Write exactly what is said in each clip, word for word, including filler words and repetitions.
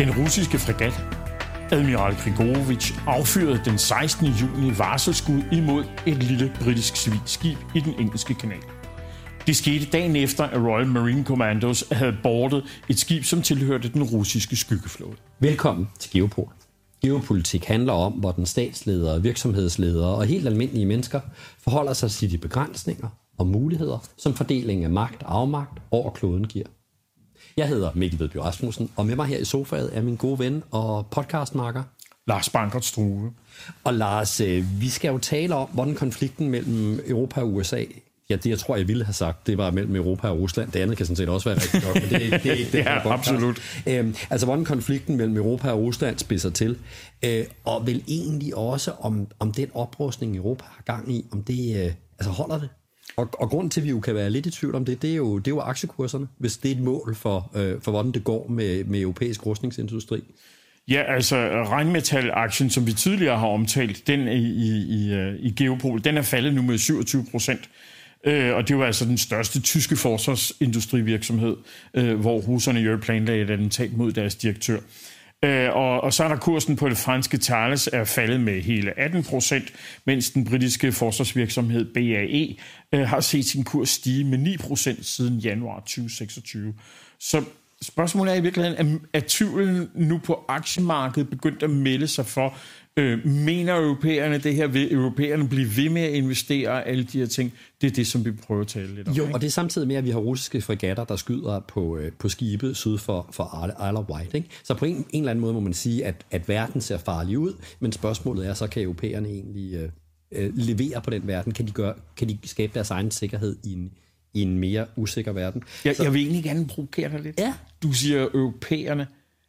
Den russiske fregat Admiral Grigorevich affyrede den sekstende juni varselsskud imod et lille britisk civilt skib i den engelske kanal. Det skete dagen efter, at Royal Marine Commandos havde boardet et skib, som tilhørte den russiske skyggeflåde. Velkommen til Geopol. Geopolitik handler om, hvordan statsledere, virksomhedsledere og helt almindelige mennesker forholder sig til de begrænsninger og muligheder, som fordelingen af magt og afmagt over kloden giver. Jeg hedder Mikkel Vedby Rasmussen, og med mig her i sofaet er min gode ven og podcastmarker Lars Bankert Struve. Og Lars, vi skal jo tale om, hvordan konflikten mellem Europa og U S A, ja, det jeg tror, jeg ville have sagt, det var mellem Europa og Rusland. Det andet kan sådan set også være rigtigt nok, men det er ikke det. det ja, absolut. Øhm, altså, hvordan konflikten mellem Europa og Rusland spidser til, øh, og vel egentlig også, om, om den oprustning, Europa har gang i, om det øh, altså holder det. Og, og grunden til, at vi jo kan være lidt i tvivl om det, det er jo, det er jo aktiekurserne, hvis det er et mål for, øh, for hvordan det går med, med europæisk rustningsindustri. Ja, altså Rheinmetall-aktien, som vi tidligere har omtalt, den i, i, i Geopol, den er faldet nu med syvogtyve procent. Øh, og det var altså den største tyske forsvarsindustrivirksomhed, øh, hvor russerne jo planlagde et attentat mod deres direktør. Øh, og, og så er der kursen på det franske Thales er faldet med hele atten procent, mens den britiske forsvarsvirksomhed B A E øh, har set sin kurs stige med ni procent siden januar tyve seksogtyve. Så spørgsmålet er i virkeligheden, er, er tvivlen nu på aktiemarkedet begyndt at melde sig for? Øh, mener europæerne det her? Vil europæerne blive ved med at investere alle de her ting? Det er det, som vi prøver at tale lidt om. Jo, ikke? og det er samtidig med, at vi har russiske fregatter, der skyder på, øh, på skibe syd for, for Isle of Wight. Ikke? Så på en, en eller anden måde må man sige, at, at verden ser farlig ud, men spørgsmålet er, så kan europæerne egentlig øh, øh, levere på den verden? Kan de, gøre, kan de skabe deres egen sikkerhed i en, i en mere usikker verden? Jeg, så, jeg vil egentlig gerne provokere dig lidt. Ja. Du siger europæerne,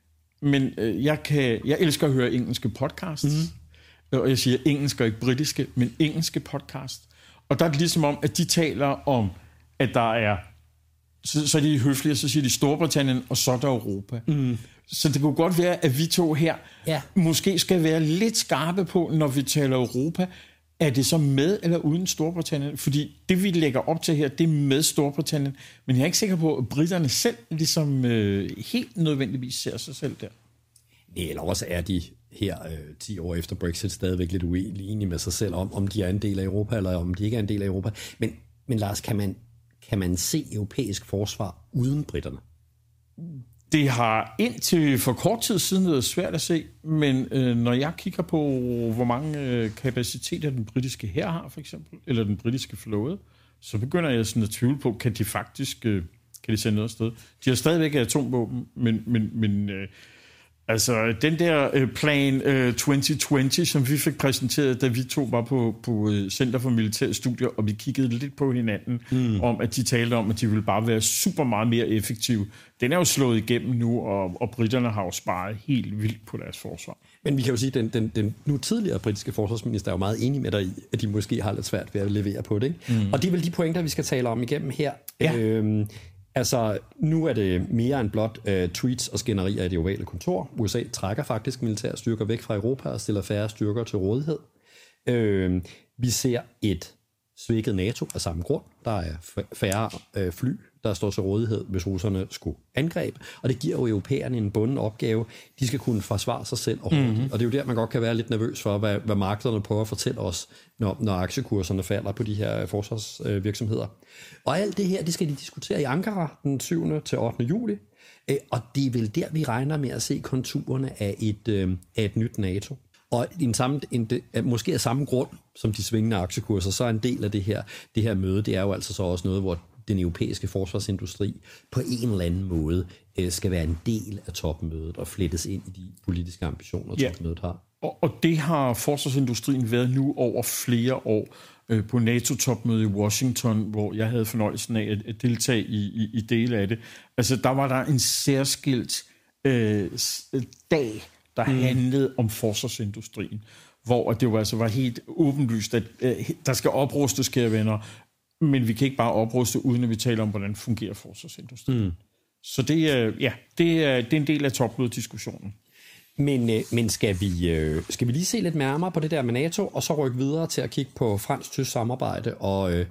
men øh, jeg, kan, jeg elsker at høre engelske podcasts, mm. og jeg siger engelske og ikke britiske, men engelske podcast. Og der er det ligesom om, at de taler om, at der er, så, så er de høflige, så siger de Storbritannien, og så er der Europa. Mm. Så det kunne godt være, at vi to her ja. måske skal være lidt skarpe på, når vi taler Europa. Er det så med eller uden Storbritannien? Fordi det, vi lægger op til her, det er med Storbritannien. Men jeg er ikke sikker på, at britterne selv ligesom øh, helt nødvendigvis ser sig selv der. Nej, eller også er de her øh, ti år efter Brexit stadigvæk lidt uenige med sig selv om, om de er en del af Europa, eller om de ikke er en del af Europa. Men, men Lars, kan man, kan man se europæisk forsvar uden britterne? Det har indtil for kort tid siden været svært at se, men øh, når jeg kigger på, hvor mange øh, kapaciteter den britiske hær har, for eksempel, eller den britiske flåde, så begynder jeg sådan at tvivle på, kan de faktisk øh, kan de sende noget afsted. De har stadigvæk atomvåben, men, men, men øh, altså den der øh, plan øh, tyve tyve, som vi fik præsenteret, da vi to var på, på Center for Militære Studier, og vi kiggede lidt på hinanden, mm. om at de talte om, at de ville bare være super meget mere effektive. Den er jo slået igennem nu, og, og britterne har jo sparet helt vildt på deres forsvar. Men vi kan jo sige, at den, den, den nu tidligere britiske forsvarsminister er jo meget enig med dig i, at de måske har lidt svært ved at levere på det. Ikke? Mm. Og det er vel de pointer, vi skal tale om igennem her. Ja. Øhm, Altså, nu er det mere end blot uh, tweets og skænderier i det ovale kontor. U S A trækker faktisk militære styrker væk fra Europa og stiller færre styrker til rådighed. Uh, vi ser et svækket NATO af samme grund. Der er færre uh, fly, der står til rådighed, hvis russerne skulle angribe. Og det giver jo europæerne en bunden opgave. De skal kunne forsvare sig selv. Og, mm-hmm. og det er jo der, man godt kan være lidt nervøs for, hvad, hvad markederne prøver at fortælle os, når, når aktiekurserne falder på de her forsvarsvirksomheder. Og alt det her, det skal de diskutere i Ankara den syvende til ottende juli. Og det er vel der, vi regner med at se konturerne af et, af et nyt NATO. Og en samme, en, måske af samme grund som de svingende aktiekurser, så er en del af det her, det her møde, det er jo altså så også noget, hvor den europæiske forsvarsindustri på en eller anden måde øh, skal være en del af topmødet og flettes ind i de politiske ambitioner, ja. topmødet har. Og, og det har forsvarsindustrien været nu over flere år øh, på NATO-topmødet i Washington, hvor jeg havde fornøjelsen af at, at deltage i, i, i dele af det. Altså, der var der en særskilt øh, dag, der mm. handlede om forsvarsindustrien, hvor det jo altså var helt åbenlyst, at øh, der skal oprustes, kære venner, men vi kan ikke bare opruste, uden at vi taler om, hvordan fungerer forsvarsindustrien. Mm. Så det er, ja, det er, det er en del af topmødediskussionen. Men, øh, men skal, vi, øh, skal vi lige se lidt nærmere på det der med NATO, og så rykke videre til at kigge på fransk-tysk samarbejde og, øh,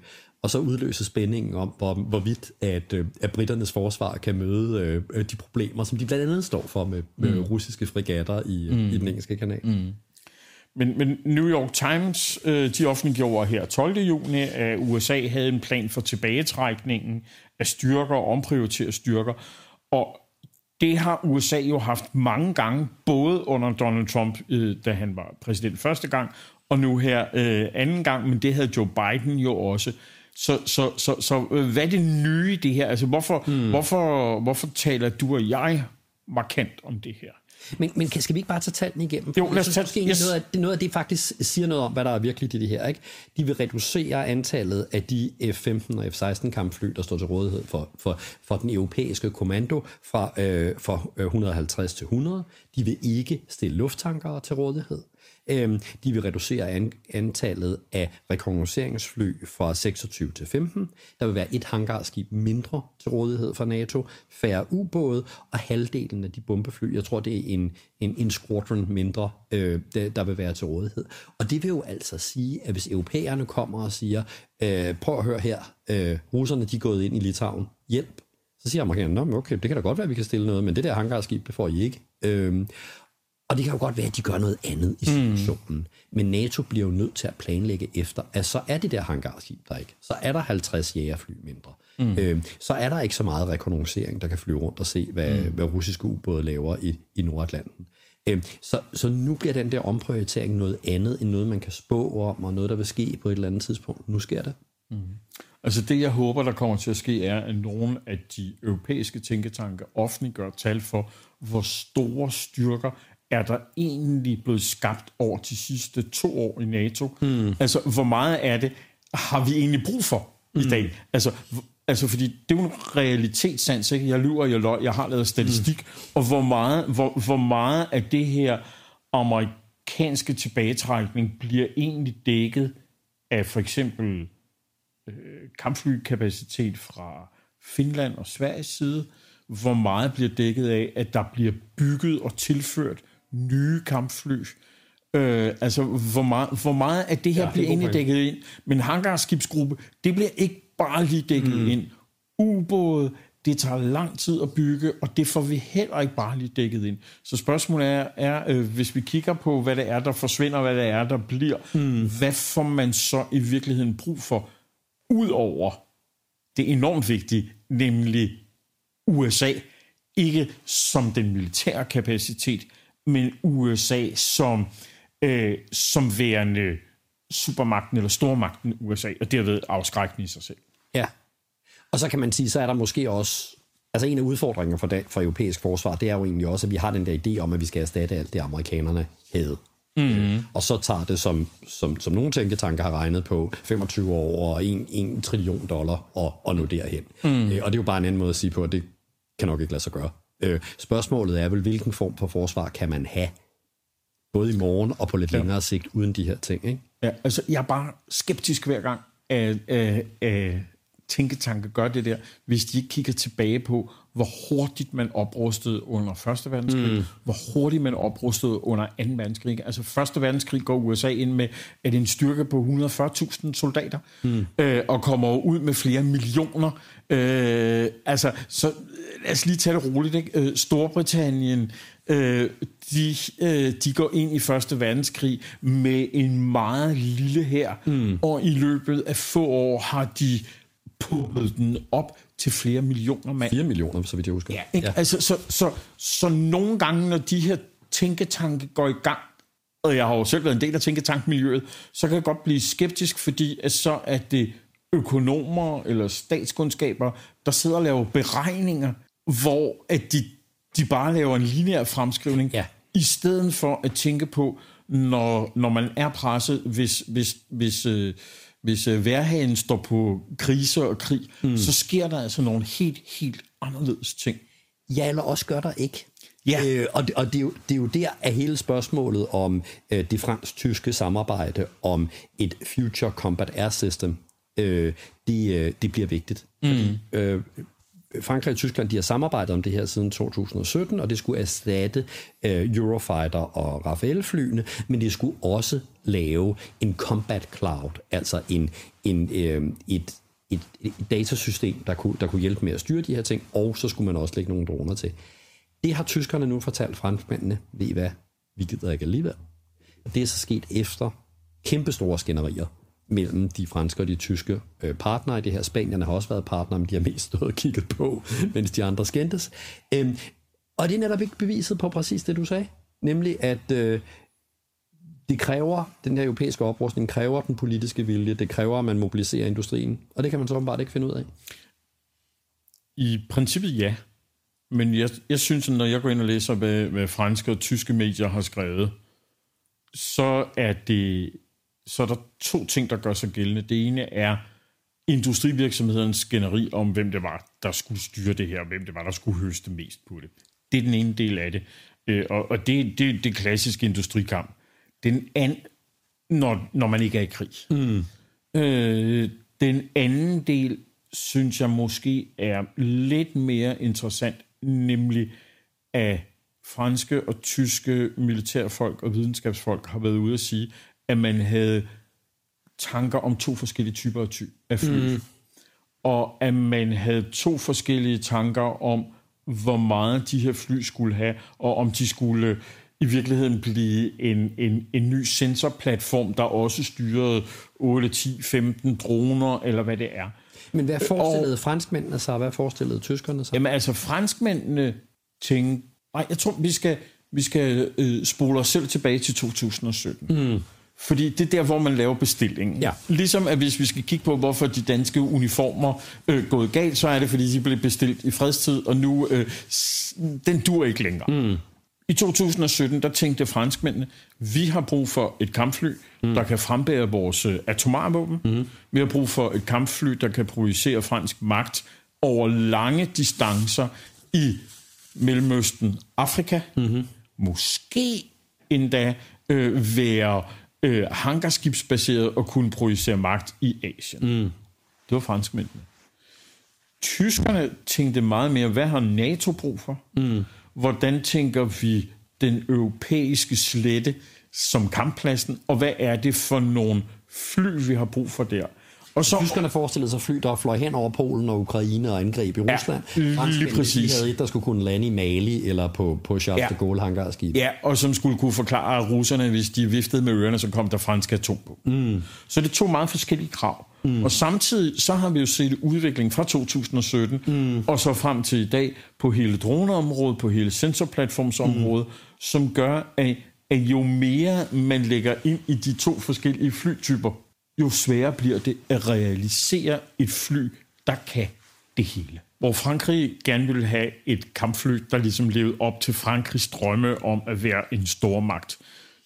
og så udløse spændingen om, hvor, hvorvidt at, at britternes forsvar kan møde øh, de problemer, som de blandt andet står for med, med mm. russiske fregatter i, mm. i den engelske kanal. Mm. Men, men New York Times, øh, de offentliggjorde her tolvte juni, at U S A havde en plan for tilbagetrækningen af styrker og omprioritere styrker, og det har U S A jo haft mange gange, både under Donald Trump, øh, da han var præsident første gang, og nu her øh, anden gang, men det havde Joe Biden jo også. Så, så, så, så øh, hvad er det nye i det her? Altså, hvorfor, hmm. hvorfor, hvorfor taler du og jeg markant om det her? Men, men skal vi ikke bare tage tallene igennem? Jo, lad os tage, synes, yes. noget, af, noget af det faktisk siger noget om, hvad der er virkelig i det her. Ikke? De vil reducere antallet af de F femten og F seksten kampfly, der står til rådighed for, for, for den europæiske kommando fra, øh, fra et hundrede og halvtreds til hundrede. De vil ikke stille lufttankere til rådighed. De vil reducere an, antallet af rekognosceringsfly fra seksogtyve til femten. Der vil være et hangarskib mindre til rådighed fra NATO, færre ubåde og halvdelen af de bombefly. Jeg tror, det er en, en, en squadron mindre, øh, der vil være til rådighed. Og det vil jo altså sige, at hvis europæerne kommer og siger, øh, prøv at høre her, øh, russerne de er gået ind i Litauen, hjælp. Så siger amerikanerne, okay, det kan da godt være, at vi kan stille noget, men det der hangarskib, det får I ikke. Øh, Og det kan jo godt være, at de gør noget andet i situationen. Mm. Men NATO bliver jo nødt til at planlægge efter, at så er det der hangarskib der ikke. Så er der halvtreds jægerfly mindre. Mm. Øh, så er der ikke så meget rekognoscering, der kan flyve rundt og se, hvad, mm. hvad russiske ubåde laver i, i Nordatlanten. Øh, så, så nu bliver den der omprioritering noget andet, end noget, man kan spå om, og noget, der vil ske på et eller andet tidspunkt. Nu sker det. Mm. Altså det, jeg håber, der kommer til at ske, er, at nogle af de europæiske tænketanke offentliggør tal for, hvor store styrker er der egentlig blevet skabt over de sidste to år i NATO? Hmm. Altså, hvor meget af det har vi egentlig brug for i hmm. dag? Altså, altså, fordi det er jo en realitetssans, ikke? Jeg lyver, jeg løg, jeg har lavet statistik, hmm. og hvor meget, hvor, hvor meget af det her amerikanske tilbagetrækning bliver egentlig dækket af for eksempel øh, kampflykapacitet fra Finland og Sveriges side? Hvor meget bliver dækket af, at der bliver bygget og tilført nye kampfly? Øh, altså, hvor meget, hvor meget af det her ja, bliver egentlig dækket ind? Men hangarskibsgruppe, det bliver ikke bare lige dækket mm. ind. Ubåde, det tager lang tid at bygge, og det får vi heller ikke bare lige dækket ind. Så spørgsmålet er, er øh, hvis vi kigger på, hvad det er, der forsvinder, hvad det er, der bliver, mm. hvad får man så i virkeligheden brug for, ud over det enormt vigtige, nemlig U S A, ikke som den militære kapacitet, men U S A som, øh, som værende supermagten eller stormagten U S A, og derved afskrækkende i sig selv. Ja, og så kan man sige, så er der måske også, altså en af udfordringerne for, for europæisk forsvar, det er jo egentlig også, at vi har den der idé om, at vi skal erstatte alt det, amerikanerne havde. Mm-hmm. Og så tager det, som, som, som nogle tænketanker har regnet på, femogtyve år og en, en trillion dollar og, og nå derhen. Mm. Øh, og det er jo bare en anden måde at sige på, at det kan nok ikke lade sig gøre. Øh, spørgsmålet er vel, hvilken form for forsvar kan man have, både i morgen og på lidt ja. længere sigt, uden de her ting, ikke? Ja, altså jeg er bare skeptisk hver gang, at, at, at tænketanke gør det der, hvis de ikke kigger tilbage på, hvor hurtigt man oprustede under første verdenskrig, mm. hvor hurtigt man oprustede under anden verdenskrig. Altså første verdenskrig går U S A ind med, at en styrke på et hundrede og fyrre tusind soldater, mm. øh, og kommer ud med flere millioner. Øh, altså, så lad os lige tage det roligt, ikke? Storbritannien, øh, de, øh, de går ind i første verdenskrig med en meget lille hær, mm. og i løbet af få år har de pumpet den op til flere millioner mand. Fire millioner, så vidt jeg husker. Ja, ikke? Ja. Altså, så, så, så nogle gange, når de her tænketanke går i gang, og jeg har jo selv været en del af tænketankmiljøet, så kan jeg godt blive skeptisk, fordi at så er det økonomer eller statskundskaber, der sidder og laver beregninger, hvor at de, de bare laver en lineær fremskrivning, ja. i stedet for at tænke på, når, når man er presset, hvis, hvis, hvis, øh, hvis øh, vejrhanen står på krise og krig, mm. så sker der altså nogle helt, helt anderledes ting. Ja, eller også gør der ikke. Ja. Øh, og det, og det, er jo, det er jo der, at hele spørgsmålet om øh, det fransk-tyske samarbejde om et Future Combat Air System, øh, det, øh, det bliver vigtigt. Mm. Fordi, øh, Frankrig og Tyskland, de har samarbejdet om det her siden to tusind og sytten, og det skulle erstatte øh, Eurofighter og Rafale-flyene, men det skulle også lave en combat cloud, altså en, en, øh, et, et, et datasystem, der kunne, der kunne hjælpe med at styre de her ting, og så skulle man også lægge nogle droner til. Det har tyskerne nu fortalt franskmændene, ved I hvad, vi gider ikke alligevel. Og det er så sket efter kæmpestore skænderier mellem de franske og de tyske øh, partnere i det her. Spanierne har også været partnere, men de har mest stået og kigget på, mens de andre skændtes. Øhm, og det er netop ikke beviset på præcis det, du sagde. Nemlig, at øh, det kræver, den her europæiske oprustning kræver den politiske vilje, det kræver, at man mobiliserer industrien, og det kan man så bare ikke finde ud af. I princippet ja, men jeg, jeg synes, at når jeg går ind og læser, hvad, hvad franske og tyske medier har skrevet, så er det så er der to ting, der gør sig gældende. Det ene er industrivirksomhedernes skænderi om, hvem det var, der skulle styre det her, og hvem det var, der skulle høste mest på det. Det er den ene del af det. Og, og det, det, det er klassisk industrikamp. Den anden, når, når man ikke er i krig. Mm. Øh, den anden del, synes jeg måske er lidt mere interessant, nemlig at franske og tyske militærfolk og videnskabsfolk har været ude at sige, at man havde tanker om to forskellige typer af, ty- af fly. Mm. Og at man havde to forskellige tanker om, hvor meget de her fly skulle have, og om de skulle i virkeligheden blive en, en, en ny sensorplatform, der også styrede otte, ti, femten droner, eller hvad det er. Men hvad forestillede og, franskmændene sig, og hvad forestillede tyskerne sig? Jamen altså, franskmændene tænkte, nej, jeg tror, vi skal, vi skal øh, spole os selv tilbage til to tusind og sytten. Mm. Fordi det er der, hvor man laver bestillingen. Ja. Ligesom at hvis vi skal kigge på, hvorfor de danske uniformer øh, gået galt, så er det, fordi de blev bestilt i fredstid, og nu, øh, den dur ikke længere. Mm. I to tusind og sytten, der tænkte franskmændene, vi har brug for et kampfly, mm. der kan frembære vores øh, atomarvåben. Mm. Vi har brug for et kampfly, der kan projicere fransk magt over lange distancer i Mellemøsten, Afrika. Mm-hmm. Måske endda øh, være øh, hangarskibsbaseret og kunne projicere magt i Asien. Mm. Det var franskmændene. Tyskerne tænkte meget mere, hvad har NATO brug for? Mm. Hvordan tænker vi den europæiske slette som kamppladsen, og hvad er det for nogle fly, vi har brug for der? Og så tyskerne forestillede sig fly, der fløj hen over Polen og Ukraine og angreb i Rusland. Ja, lige præcis. De havde et, der skulle kunne lande i Mali eller på, på Charles ja. de Gaulle hangarskib. Ja, og som skulle kunne forklare russerne, hvis de viftede med ørerne, så kom der fransk atom på. Mm. Så det er to meget forskellige krav. Mm. Og samtidig så har vi jo set udvikling fra to tusind og sytten mm. og så frem til i dag på hele droneområdet, på hele sensorplatformsområdet, mm. som gør, at, at jo mere man lægger ind i de to forskellige flytyper, jo sværere bliver det at realisere et fly, der kan det hele. Hvor Frankrig gerne ville have et kampfly, der ligesom levede op til Frankrigs drømme om at være en stormagt,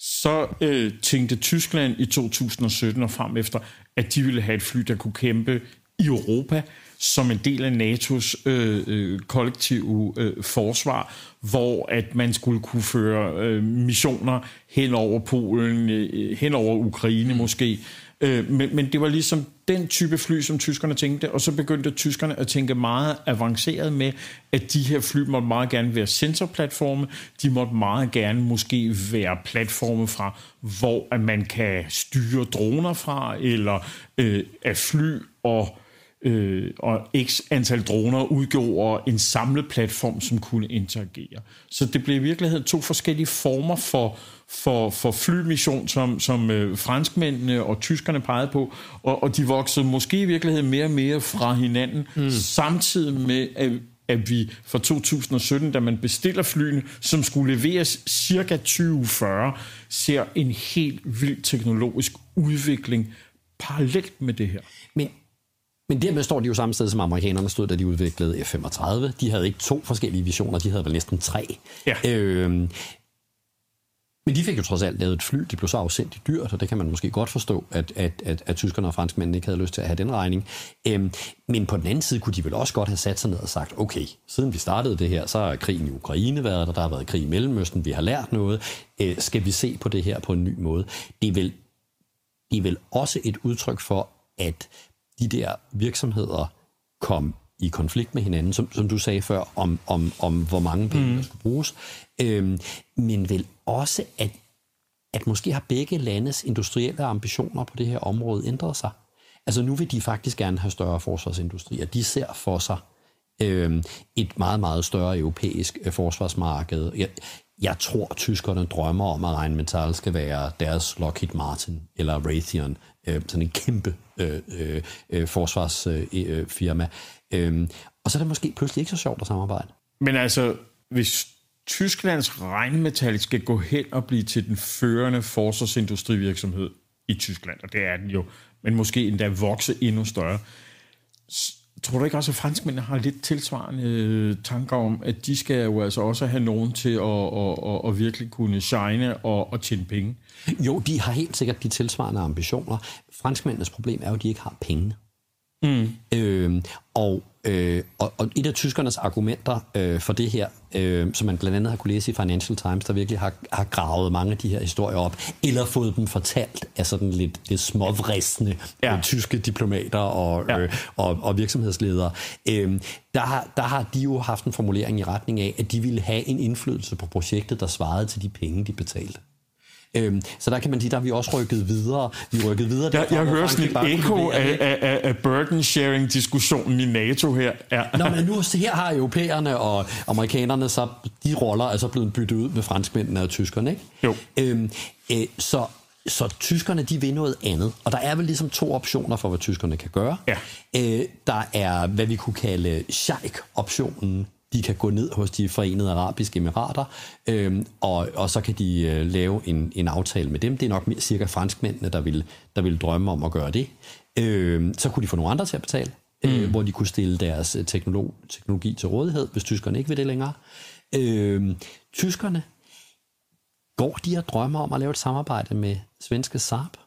så øh, tænkte Tyskland i to tusind og sytten og frem efter, at de ville have et fly, der kunne kæmpe i Europa som en del af NATO's øh, øh, kollektive øh, forsvar, hvor at man skulle kunne føre øh, missioner hen over Polen, øh, hen over Ukraine mm. måske. Øh, men, men det var ligesom den type fly, som tyskerne tænkte, og så begyndte tyskerne at tænke meget avanceret med, at de her fly måtte meget gerne være sensorplatforme, de måtte meget gerne måske være platforme fra, hvor at man kan styre droner fra, eller øh, at fly og Øh, og x antal droner udgjorde en samlet platform, som kunne interagere. Så det blev i virkeligheden to forskellige former for, for, for flymission, som, som øh, franskmændene og tyskerne pegede på, og, og de voksede måske i virkeligheden mere og mere fra hinanden, mm. samtidig med, at, at vi fra to tusind og sytten, da man bestiller flyene, som skulle leveres cirka tyve fyrre, ser en helt vild teknologisk udvikling parallelt med det her. Men Men dermed står de jo samme sted, som amerikanerne stod, da de udviklede F femogtredive. De havde ikke to forskellige visioner, de havde vel næsten tre. Ja. Øhm, men de fik jo trods alt lavet et fly, det blev så afsindigt dyrt, og det kan man måske godt forstå, at, at, at, at tyskerne og franskmændene ikke havde lyst til at have den regning. Øhm, men på den anden side kunne de vel også godt have sat sig ned og sagt, okay, siden vi startede det her, så har krigen i Ukraine været der, der har været krig i Mellemøsten, vi har lært noget. Øh, skal vi se på det her på en ny måde? Det er vel, det er vel også et udtryk for, at de der virksomheder kom i konflikt med hinanden, som, som du sagde før, om, om, om hvor mange penge, mm. der skulle bruges. Øhm, men vel også, at, at måske har begge landes industrielle ambitioner på det her område ændret sig. Altså nu vil de faktisk gerne have større forsvarsindustrier. De ser for sig øh, et meget, meget større europæisk øh, forsvarsmarked. Jeg, jeg tror, at tyskerne drømmer om, at Rheinmetall skal være deres Lockheed Martin eller Raytheon. Øh, sådan en kæmpe øh, øh, forsvarsfirma. Øh, øh, og så er det måske pludselig ikke så sjovt at samarbejde. Men altså, hvis Tysklands Rheinmetall skal gå hen og blive til den førende forsvarsindustrivirksomhed i Tyskland, og det er den jo, men måske endda vokse endnu større, tror du ikke også, at franskmændene har lidt tilsvarende tanker om, at de skal jo altså også have nogen til at, at, at, at virkelig kunne shine og, og tjene penge? Jo, de har helt sikkert de tilsvarende ambitioner. Franskmændenes problem er jo, at de ikke har penge. Mm. Øh, og, øh, og, og et af tyskernes argumenter øh, for det her, øh, som man blandt andet har kunne læse i Financial Times, der virkelig har, har gravet mange af de her historier op, eller fået dem fortalt af sådan lidt, lidt småvristende ja. øh, tyske diplomater og, ja. øh, og, og virksomhedsledere, øh, der, har, der har de jo haft en formulering i retning af, at de ville have en indflydelse på projektet, der svarede til de penge, de betalte. Øhm, så der kan man sige, der har vi også rykket videre. Vi rykket videre. Jeg, jeg hører sådan et ekko af, af, af burden-sharing-diskussionen i NATO her. Ja. Nå, men nu her har europæerne og amerikanerne, så de roller er så blevet byttet ud med franskmændene og tyskerne, ikke? Jo. Øhm, øh, så, så tyskerne, de vil noget andet. Og der er vel ligesom to optioner for, hvad tyskerne kan gøre. Ja. Øh, der er, hvad vi kunne kalde Sheikh-optionen. De kan gå ned hos de Forenede Arabiske Emirater, øhm, og, og så kan de øh, lave en, en aftale med dem. Det er nok cirka franskmændene, der vil, der vil drømme om at gøre det. Øhm, så kunne de få nogle andre til at betale, mm. øh, hvor de kunne stille deres teknologi, teknologi til rådighed, hvis tyskerne ikke vil det længere. Øhm, tyskerne, går de og drømmer om at lave et samarbejde med svenske Saab?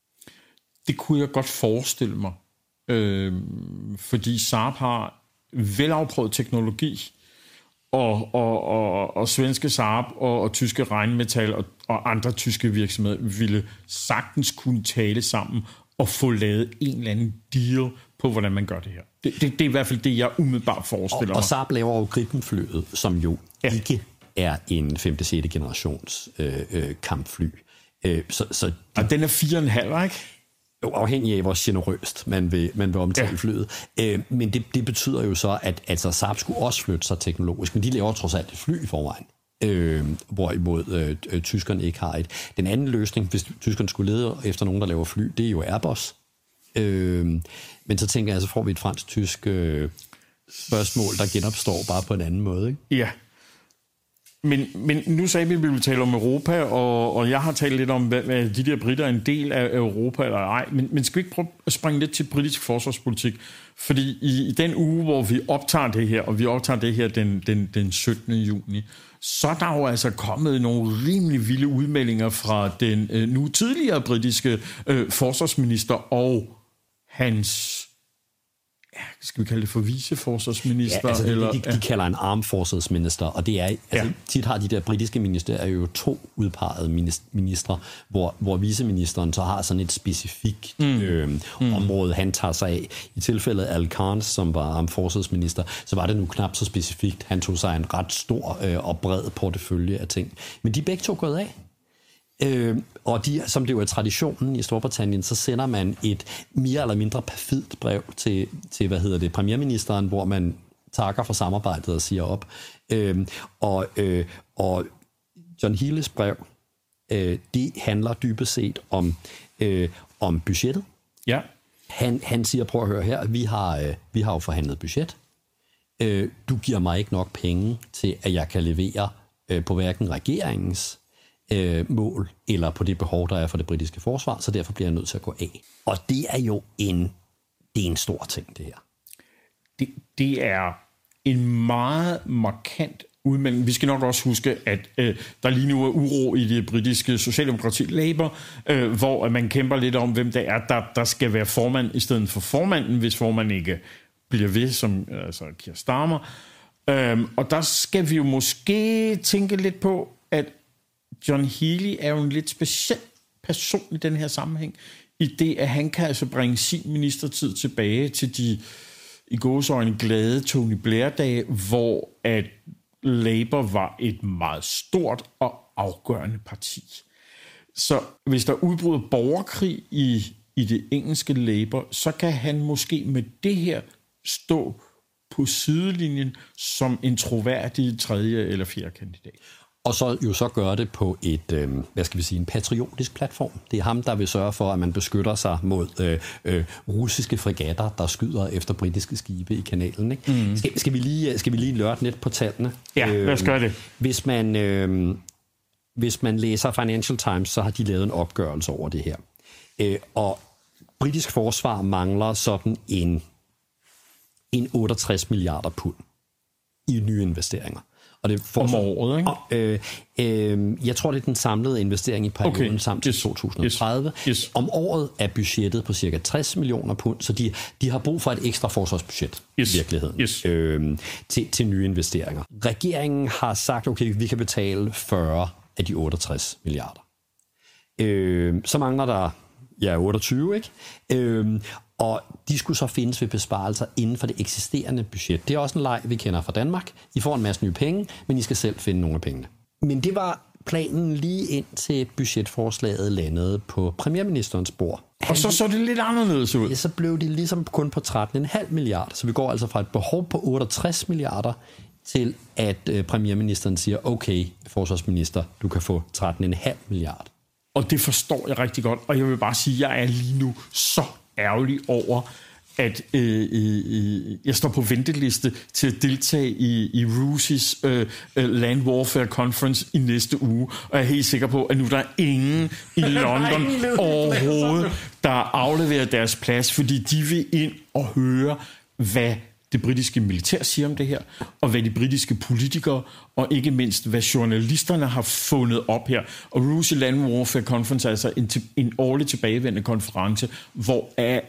Det kunne jeg godt forestille mig, øh, fordi Saab har velafprøvet teknologi, og, og, og, og svenske Saab og, og tyske Rheinmetall og, og andre tyske virksomheder ville sagtens kunne tale sammen og få lavet en eller anden deal på, hvordan man gør det her. Det, det, det er i hvert fald det, jeg umiddelbart forestiller mig. Og, og Saab laver jo Gripen-flyet, som jo ja. ikke er en femte sjette generations øh, øh, kampfly. Øh, så, så de, og den er fire og en halv, ikke? Jo, afhængig af, hvor generøst man vil, man vil omtale ja. flyet. Øh, men det, det betyder jo så, at altså, Saab skulle også flytte sig teknologisk, men de laver trods alt et fly i forvejen. Øh, hvorimod øh, øh, tyskerne ikke har et. Den anden løsning, hvis tyskerne skulle lede efter nogen, der laver fly, det er jo Airbus. Øh, men så tænker jeg, så får vi et fransk-tysk øh, spørgsmål, der genopstår bare på en anden måde. Ikke? Ja. Men, men nu sagde vi, at vi ville tale om Europa, og, og jeg har talt lidt om, hvad, hvad de der britter er en del af Europa eller ej. Men, men skal vi ikke prøve at springe lidt til britisk forsvarspolitik? Fordi i, i den uge, hvor vi optager det her, og vi optager det her den, den, den syttende juni, så er der jo altså kommet nogle rimelig vilde udmeldinger fra den øh, nu tidligere britiske øh, forsvarsminister og hans... Ja, skal vi kalde det for viceforsvarsminister? Ja, altså, eller, de, de, de ja. kalder en armed forces minister, og det er, altså, ja. tit har de der britiske ministerier jo to udpegede ministre, hvor, hvor viceministeren så har sådan et specifikt mm. Øh, mm. område, han tager sig af. I tilfældet Al Cairns, som var armed forces minister, så var det nu knap så specifikt. Han tog sig en ret stor øh, og bred portefølje af ting. Men de er begge to gået af. Øh, og de, som det jo er traditionen i Storbritannien, så sender man et mere eller mindre perfidt brev til, til hvad hedder det, premierministeren, hvor man takker for samarbejdet og siger op. Øh, og, øh, og John Healey's brev, øh, det handler dybest set om, øh, om budgettet. Ja. Han, han siger, prøv at høre her, vi har, øh, vi har jo forhandlet budget. Øh, du giver mig ikke nok penge til, at jeg kan levere øh, på hverken regeringens Øh, mål, eller på det behov, der er for det britiske forsvar, så derfor bliver jeg nødt til at gå af. Og det er jo en, det er en stor ting, det her. Det, det er en meget markant udmelding. Vi skal nok også huske, at øh, der lige nu er uro i det britiske socialdemokrati Labour, øh, hvor man kæmper lidt om, hvem det er, der, der skal være formand i stedet for formanden, hvis formanden ikke bliver ved, som altså Keir Starmer. Øh, og der skal vi jo måske tænke lidt på, at John Healey er jo en lidt speciel person i den her sammenhæng, i det, at han kan altså bringe sin ministertid tilbage til de i gåseøjne glade Tony Blair-dage, hvor at Labour var et meget stort og afgørende parti. Så hvis der udbryder borgerkrig i, i det engelske Labour, så kan han måske med det her stå på sidelinjen som en troværdig tredje eller fjerde kandidat. Og så jo så gøre det på et, øh, hvad skal vi sige, en patriotisk platform. Det er ham, der vil sørge for, at man beskytter sig mod øh, øh, russiske fregatter, der skyder efter britiske skibe i kanalen. Ikke? Mm. Skal, skal, vi lige, skal vi lige lørte lidt på tallene? Ja, lad os gøre det. Hvis man, øh, hvis man læser Financial Times, så har de lavet en opgørelse over det her. Øh, og britisk forsvar mangler sådan en, en otteogtres milliarder pund i nye investeringer. Og det for, om året, ikke? Og, øh, øh, jeg tror, det er den samlede investering i perioden okay. samt til yes. to tusind og tredive. Yes. Yes. Om året er budgettet på cirka tres millioner pund, så de, de har brug for et ekstra forsvarsbudget yes. i virkeligheden yes. øh, til, til nye investeringer. Regeringen har sagt, okay, vi kan betale fyrre af de otteogtres milliarder. Øh, så mangler der ja, otteogtyve, ikke? Øh, og de skulle så findes ved besparelser inden for det eksisterende budget. Det er også en leg, vi kender fra Danmark. I får en masse nye penge, men I skal selv finde nogle af pengene. Men det var planen lige indtil budgetforslaget landede på premierministerens bord. Og så så det lidt anderledes ud. Ja, så blev det ligesom kun på tretten komma fem milliarder. Så vi går altså fra et behov på otteogtres milliarder til at øh, premierministeren siger, okay, forsvarsminister, du kan få tretten komma fem milliarder. Og det forstår jeg rigtig godt. Og jeg vil bare sige, at jeg er lige nu så ærgerlig over, at øh, øh, jeg står på venteliste til at deltage i, i Rusis øh, Land Warfare Conference i næste uge, og jeg er helt sikker på, at nu der er ingen i London overhovedet, der afleverer deres plads, fordi de vil ind og høre, hvad det britiske militær siger om det her, og hvad de britiske politikere, og ikke mindst, hvad journalisterne har fundet op her. Og Rusi Land Warfare Conference er altså en, en årlig tilbagevendende konference, hvor er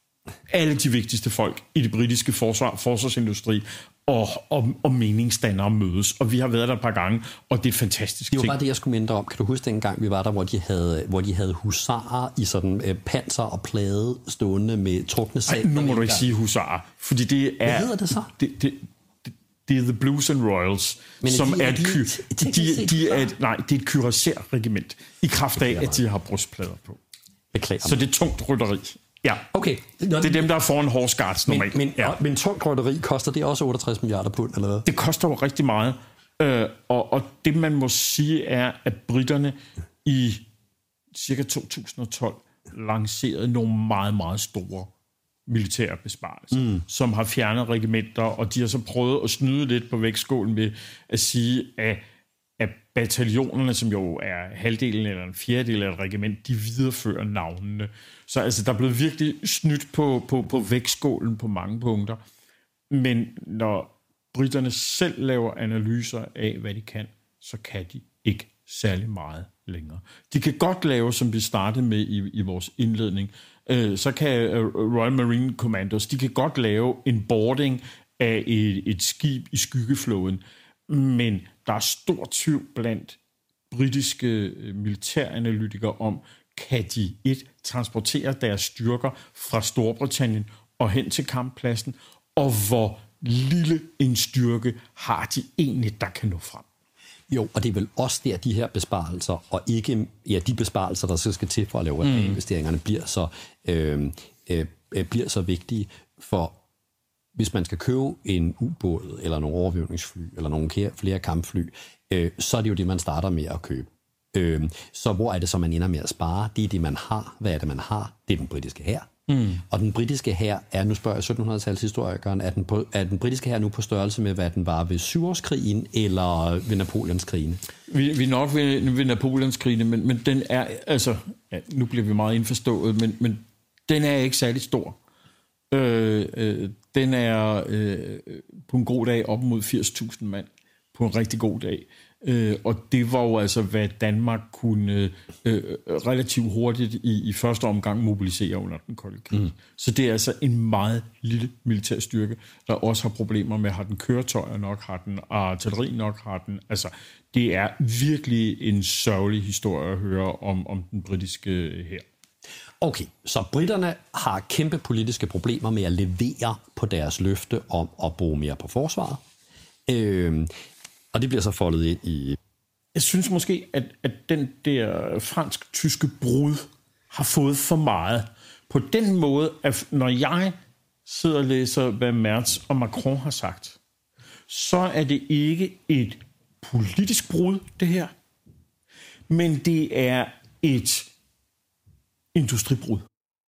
alle de vigtigste folk i det britiske forsvar, forsvarsindustri og, og, og meningsdannere mødes. Og vi har været der et par gange, og det er et fantastisk ting. Det var bare det, jeg skulle mindre om. Kan du huske dengang, vi var der, hvor de havde, hvor de havde husarer i sådan øh, panser og plade stående med trukne sæt? Nu må du ikke sige husarer, fordi det er... Hvad hedder det så? Det, det, det, det er The Blues and Royals, men som de, er et ky, de, de, de er et, nej, det er et cuirassierregiment, i kraft af, at de har brystplader på. Beklager Så det er tungt rytteri. Ja, okay. Det er dem, der er foran horse guards normalt. Men, men, ja. men tungt rytteri, koster det også otteogtres milliarder pund, eller hvad? Det koster jo rigtig meget. Øh, og, og det, man må sige, er, at britterne i cirka to tusind og tolv lancerede nogle meget, meget store militære besparelser, mm. som har fjernet regimenter, og de har så prøvet at snyde lidt på vægtskålen med at sige, at at bataljonerne, som jo er halvdelen eller en fjerdedel af et regiment, de viderefører navnene. Så altså, der er blevet virkelig snydt på, på, på vægtskålen på mange punkter. Men når britterne selv laver analyser af, hvad de kan, så kan de ikke særlig meget længere. De kan godt lave, som vi startede med i, i vores indledning, øh, så kan Royal Marine Commandos, de kan godt lave en boarding af et, et skib i skyggeflåden, men der er stor tvivl blandt britiske militæranalytikere om, kan de et transportere deres styrker fra Storbritannien og hen til kamppladsen, og hvor lille en styrke har de egentlig, der kan nå frem. Jo, og det er vel også der, de her besparelser, og ikke ja, de besparelser, der så skal til for at lave mm. investeringerne, bliver så, øh, øh, bliver så vigtige. For hvis man skal købe en ubåd, eller nogle overvågningsfly, eller nogle flere kampfly, øh, så er det jo det, man starter med at købe. Øh, så hvor er det så, man ender med at spare? Det er det, man har. Hvad er det, man har? Det er den britiske hær. Mm. Og den britiske hær er, nu spørger jeg syttenhundrede-tals historikeren, er den, på, er den britiske hær nu på størrelse med, hvad den var ved syvårskrigen, eller ved Napoleonskrigene? Vi, vi er nok ved, ved Napoleonskrigene, men, men den er, altså, ja, nu bliver vi meget indforstået, men, men den er ikke særlig stor. Øh, øh, den er øh, på en god dag op mod firs tusind mand på en rigtig god dag. Øh, og det var jo altså, hvad Danmark kunne øh, relativt hurtigt i, i første omgang mobilisere under den kolde krig. Mm. Så det er altså en meget lille militær styrke, der også har problemer med, har den køretøjer nok, har den artilleri nok, har den... Altså, det er virkelig en sørgelig historie at høre om, om den britiske hær. Okay, så britterne har kæmpe politiske problemer med at levere på deres løfte om at bruge mere på forsvaret. Øh, og det bliver så foldet ind i... Jeg synes måske, at, at den der fransk-tyske brud har fået for meget på den måde, at når jeg sidder og læser, hvad Merz og Macron har sagt, så er det ikke et politisk brud, det her, men det er et industribrud.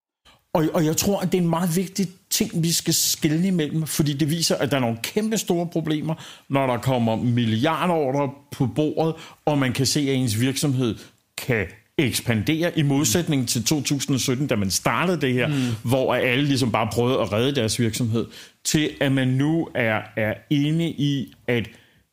Og, og jeg tror, at det er en meget vigtig ting, vi skal skelne imellem, fordi det viser, at der er nogle kæmpe store problemer, når der kommer milliardordrer på bordet, og man kan se, at ens virksomhed kan ekspandere i modsætning til to tusind og sytten, da man startede det her, mm. hvor alle ligesom bare prøvede at redde deres virksomhed, til at man nu er, er inde i, at,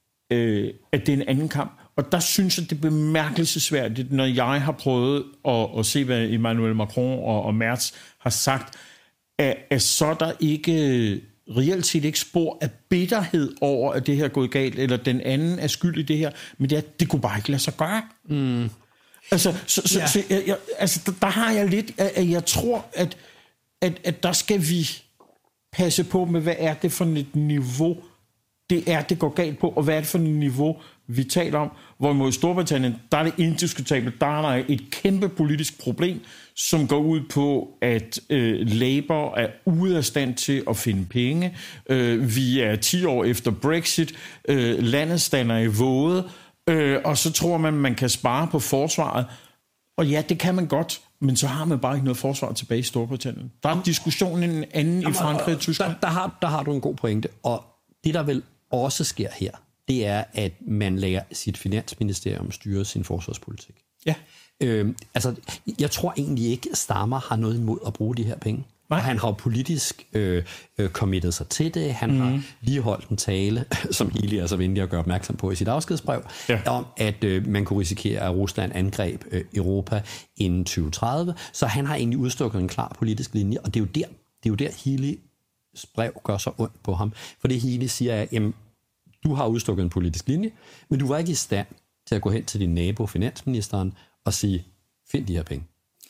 øh, at det er en anden kamp. Og der synes jeg, det er bemærkelsesværdigt, når jeg har prøvet at, at se, hvad Emmanuel Macron og, og Merz har sagt, at, at så er der ikke reelt set ikke spor af bitterhed over, at det her er gået galt, eller den anden er skyld i det her, men det, er, det kunne bare ikke lade sig gøre. Mm. Altså, så, så, ja. så jeg, jeg, altså der, der har jeg lidt, at, at jeg tror, at, at, at der skal vi passe på med, hvad er det for et niveau, det er, det går galt på, og hvad er det for et niveau, vi taler om. Hvorimod i Storbritannien, der er det indiskutabelt, der er der et kæmpe politisk problem, som går ud på, at øh, Labour er ude af stand til at finde penge. Øh, vi er ti år efter Brexit, øh, landet stander i våde, øh, og så tror man, man kan spare på forsvaret. Og ja, det kan man godt, men så har man bare ikke noget forsvar tilbage i Storbritannien. Der er diskussionen en anden Jamen, i Frankrig og Tyskland. Der, der, har, der har du en god pointe, og det der vel også sker her, det er, at man lader sit finansministerium styre sin forsvarspolitik. Ja. Øhm, altså, jeg tror egentlig ikke, at Starmer har noget imod at bruge de her penge. Nej. Han har politisk øh, øh, committet sig til det. Han mm. har lige holdt en tale, som Healey er så venlig at gøre opmærksom på i sit afskedsbrev, ja. om at øh, man kunne risikere, at Rusland angreb øh, Europa inden tyve tredive. Så han har egentlig udstukket en klar politisk linje, og det er jo der, det er jo der Healeys brev gør så ondt på ham. For det Healey siger er, jamen, du har udstukket en politisk linje, men du var ikke i stand til at gå hen til din nabo, finansministeren, og sige, find de her penge.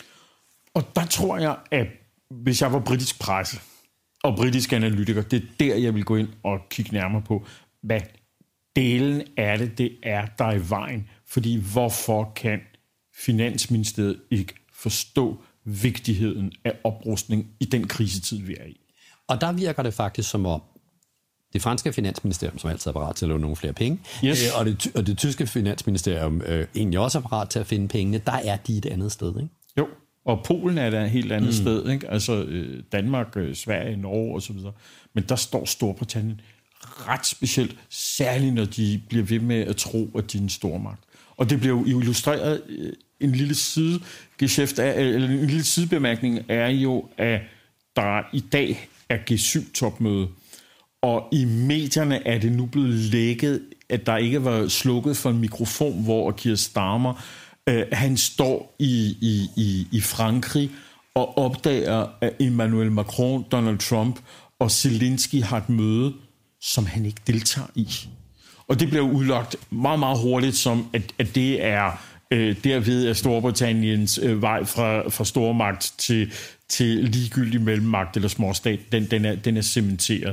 Og der tror jeg, at hvis jeg var britisk presse og britisk analytiker, det er der, jeg vil gå ind og kigge nærmere på, hvad delen er det, det er, der er i vejen. Fordi hvorfor kan Finansministeriet ikke forstå vigtigheden af oprustning i den krisetid, vi er i? Og der virker det faktisk som om, det franske finansministerium, som altid er parat til at låne nogle flere penge, yes. øh, og, det, og det tyske finansministerium øh, egentlig også er parat til at finde pengene, der er de et andet sted, ikke? Jo, og Polen er der et helt andet mm. sted, ikke? Altså øh, Danmark, øh, Sverige, Norge osv. Men der står Storbritannien ret specielt, særligt når de bliver ved med at tro, at de er en stormagt. Og det bliver jo illustreret, øh, en lille sidegeschæft, eller en lille sidebemærkning er jo, at der i dag er G syv topmøde, og i medierne er det nu blevet lækket, at der ikke var slukket for en mikrofon, hvor Keir Starmer, øh, han står i, i, i, i Frankrig og opdager, at Emmanuel Macron, Donald Trump og Zelensky har et møde, som han ikke deltager i. Og det bliver udlagt meget, meget hurtigt som, at, at det er øh, derved af Storbritanniens øh, vej fra, fra stormagt til, til ligegyldig mellemmagt eller småstat, den, den, er, den er cementeret.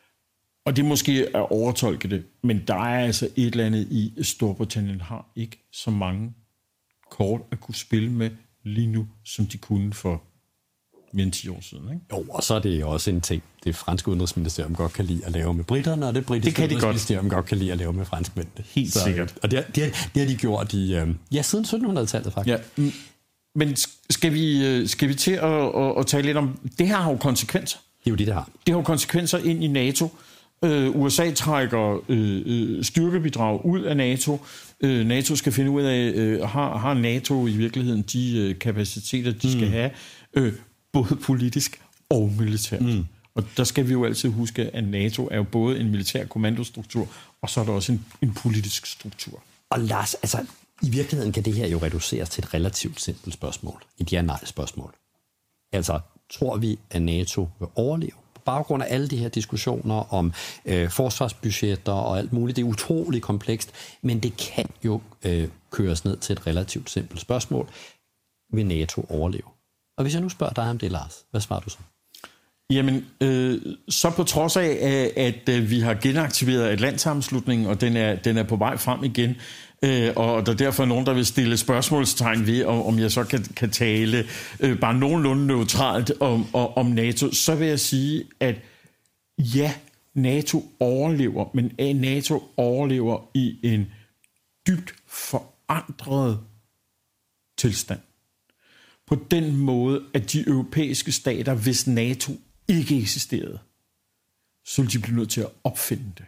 Og det måske er overtolket det, men der er altså et eller andet i, at Storbritannien har ikke så mange kort at kunne spille med lige nu, som de kunne for mere end ti år siden. Ikke? Jo, og så er det også en ting, det franske udenrigsministerium godt kan lide at lave med britterne, og det britiske det udenrigsministerium godt. godt kan lide at lave med franskmændene. Helt så, sikkert. Og det, det, det har de gjort i, øh, ja, siden syttenhundredetallet faktisk. Ja, men skal vi, skal vi til at, at, at tale lidt om, det her har jo konsekvenser. Det er jo det, det har. Det har jo konsekvenser ind i NATO. Uh, U S A trækker uh, styrkebidrag ud af NATO. Uh, NATO skal finde ud af, uh, har, har NATO i virkeligheden de uh, kapaciteter, de mm. skal have, uh, både politisk og militært. Mm. Og der skal vi jo altid huske, at NATO er jo både en militær kommandostruktur, og så er der også en, en politisk struktur. Og Lars, altså i virkeligheden kan det her jo reduceres til et relativt simpelt spørgsmål. Et ja-nej-spørgsmål. Altså, tror vi, at NATO vil overleve? Baggrund af alle de her diskussioner om øh, forsvarsbudgetter og alt muligt. Det er utroligt komplekst, men det kan jo øh, køres ned til et relativt simpelt spørgsmål. Vil NATO overleve? Og hvis jeg nu spørger dig om det, Lars, hvad svarer du så? Jamen, øh, så på trods af, at, at vi har genaktiveret Atlantsammenslutningen, og den er, den er på vej frem igen, øh, og der er derfor nogen, der vil stille spørgsmålstegn ved, om, om jeg så kan, kan tale øh, bare nogenlunde neutralt om, om NATO, så vil jeg sige, at ja, NATO overlever, men NATO overlever i en dybt forandret tilstand. På den måde, at de europæiske stater, hvis NATO ikke eksisterede, så ville de blive nødt til at opfinde det.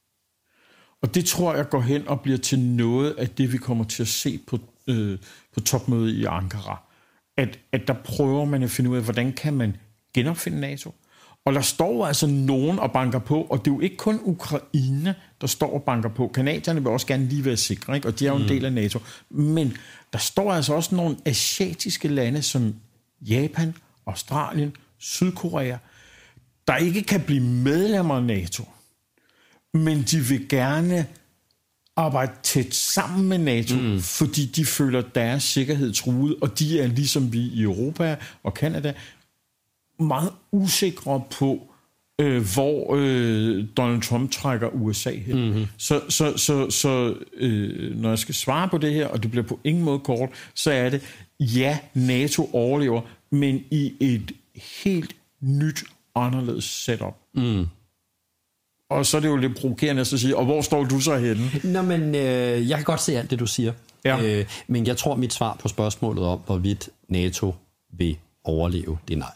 Og det tror jeg går hen og bliver til noget af det, vi kommer til at se på, øh, på topmødet i Ankara. At, at der prøver man at finde ud af, hvordan kan man genopfinde NATO. Og der står altså nogen og banker på, og det er jo ikke kun Ukraine, der står og banker på. Kanadierne vil også gerne lige være sikre, ikke? Og de er jo en del af NATO. Men der står altså også nogle asiatiske lande som Japan, Australien, Sydkorea, der ikke kan blive medlemmer af NATO, men de vil gerne arbejde tæt sammen med NATO, mm. fordi de føler deres sikkerhed truet, og de er ligesom vi i Europa og Canada meget usikre på, øh, hvor øh, Donald Trump trækker U S A hen. Mm-hmm. Så, så, så, så øh, når jeg skal svare på det her, og det bliver på ingen måde kort, så er det, ja, NATO overlever, men i et helt nyt, anderledes setup. Mm. Og så er det jo lidt provokerende at sige, og hvor står du så henne? Nå, men øh, jeg kan godt se alt det, du siger. Ja. Øh, men jeg tror, mit svar på spørgsmålet om, hvorvidt NATO vil overleve, det er nej.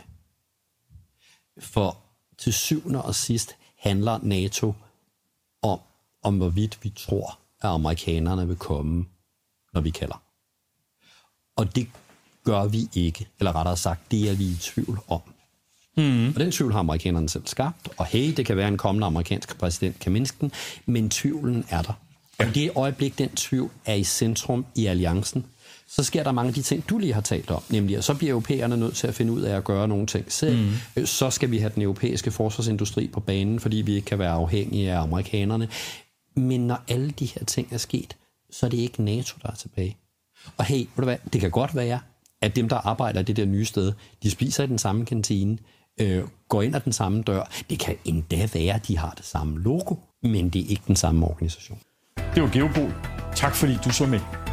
For til syvende og sidst handler NATO om, om hvorvidt vi tror, at amerikanerne vil komme, når vi kalder. Og det gør vi ikke, eller rettere sagt, det er vi i tvivl om. Mm. Og den tvivl har amerikanerne selv skabt, og hey, det kan være en kommende amerikansk præsident kan mindske den, men tvivlen er der. Og i det øjeblik, den tvivl er i centrum i alliancen, så sker der mange af de ting, du lige har talt om, nemlig at så bliver europæerne nødt til at finde ud af at gøre nogle ting selv. Mm. Så skal vi have den europæiske forsvarsindustri på banen, fordi vi ikke kan være afhængige af amerikanerne. Men når alle de her ting er sket, så er det ikke NATO, der er tilbage. Og hey, ved du hvad, det kan godt være, at dem, der arbejder i det der nye sted, de spiser i den samme kantine, øh, går ind ad den samme dør. Det kan endda være, at de har det samme logo, men det er ikke den samme organisation. Det var Geopol. Tak fordi du så med.